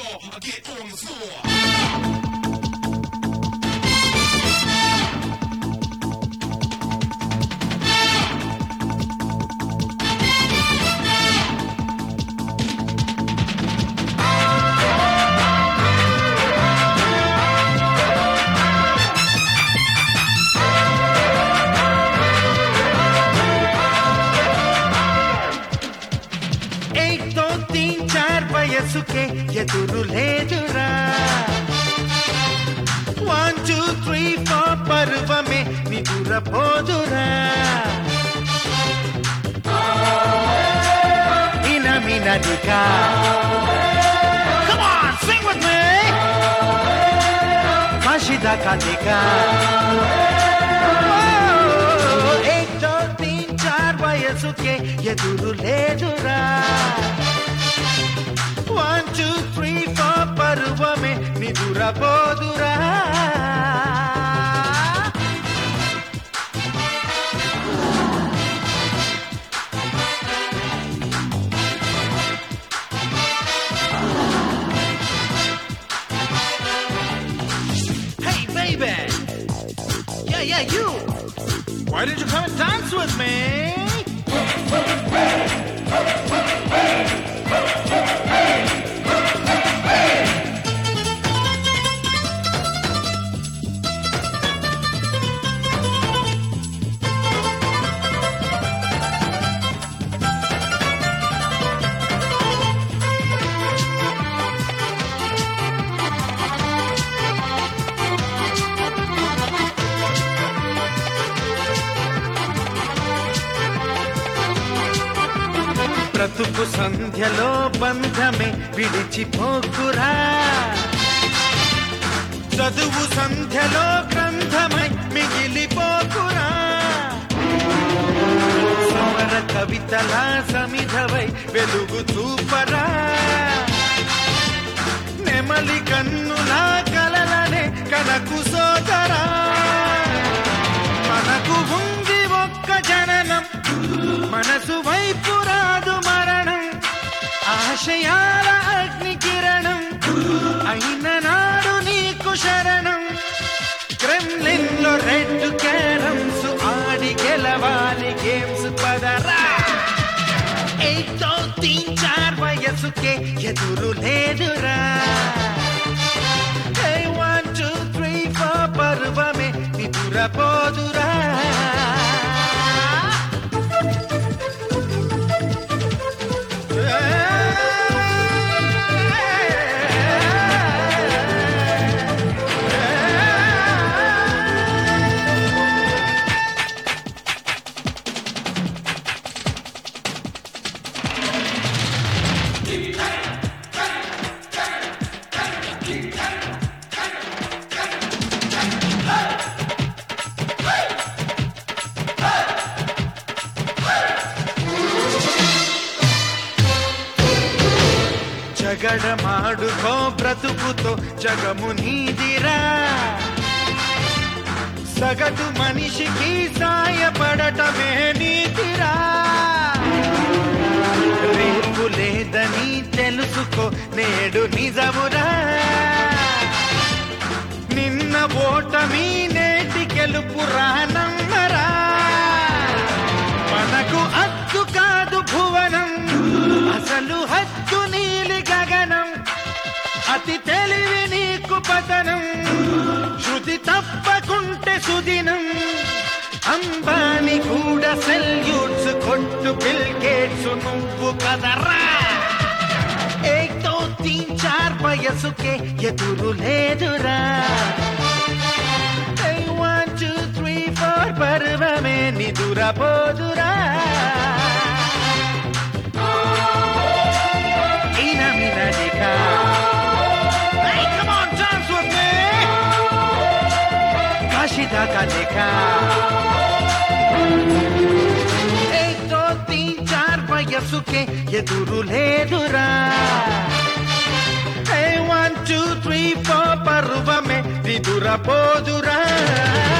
get on the floor. వయసుకే ఎదురు లేదురా 1 2 3 4 పర్వమే నిదురపోదురా ఇనమినదిగా Come on, sing with me కాశిదా కాదిగా 1 2 3 4 వయసుకే ఎదురు లేదురా 1 2 3 4 పర్వమే నిదురపోదురా Hey baby, yeah you, why didn't you come and dance with me? బ్రతుకు సంధ్యలో బంధమే విడిచిపోకురా చదువు సంధ్యలో గ్రంథమై మిగిలిపోకురా సమర కవితలా సమిధవై వెలుగు చూపరా నెమలి కన్నులా కలలనే కనకు సోదరా మనకు ఉంది ఒక్క జననం మనసు వైపు రాదు మరణం ఆశయాల అగ్ని కిరణం అయిన నాడు నీకు శరణం క్రెమ్లిన్ లో రెడ్ క్యారమ్స్ ఆడి గెలవాలి గేమ్స్ పదరా 1 2 3 4 వయసుకే ఎదురు లేదురా 1 2 3 4 పర్వమే నిదురపోదురా జగడమాడుకో బ్రతుకుతో జగము నీదిరా సగటు మనిషికి సాయపడటమే నీతిరా రేపు లేదని తెలుసుకో నేడు నిజమురా నిన్న ఓటమి నేటి గెలుపురా నమ్మరా మనకు హక్కు కాదు భువనం అసలు హక్కు నీలి గగనం అతి తెలివి నీకు పతనం శృతి తప్పకుంటే సుదినం అంబానీ కూడా సెల్యూట్స్ కొట్టు బిల్ గేట్స్ నువ్వు కదరా 1 2 3 4 వయసుకే ఎదురు లేదురా 1 2 3 4 పర్వమే నిదురపోదురా ఇనమినదిగా Hey, come on, dance with me కాశిదా కాదిగా 1 2 3 4 వయసుకే ఎదురు లేదురా 1 2 3 4 పర్వమే నిదురపోదురా